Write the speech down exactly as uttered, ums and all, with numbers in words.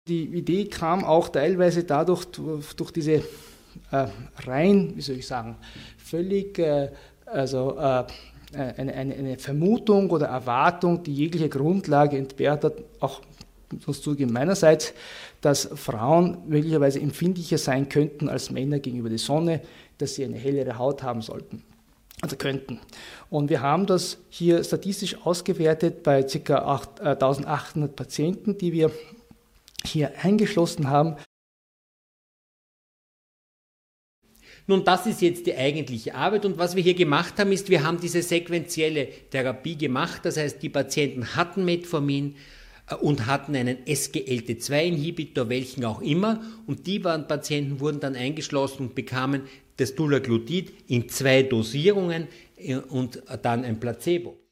Die Idee kam auch teilweise dadurch, durch, durch diese äh, rein, wie soll ich sagen, völlig, äh, also äh, eine, eine, eine Vermutung oder Erwartung, die jegliche Grundlage entbehrt hat, auch muss zugeben meinerseits, dass Frauen möglicherweise empfindlicher sein könnten als Männer gegenüber der Sonne, dass sie eine hellere Haut haben sollten, also könnten. Und wir haben das hier statistisch ausgewertet bei ca. eintausendachthundert Patienten, die wir hier eingeschlossen haben. Nun, das ist jetzt die eigentliche Arbeit und was wir hier gemacht haben, ist, wir haben diese sequentielle Therapie gemacht, das heißt, die Patienten hatten Metformin und hatten einen S G L T zwei Inhibitor, welchen auch immer, und die waren Patienten wurden dann eingeschlossen und bekamen das Dulaglutid in zwei Dosierungen und dann ein Placebo.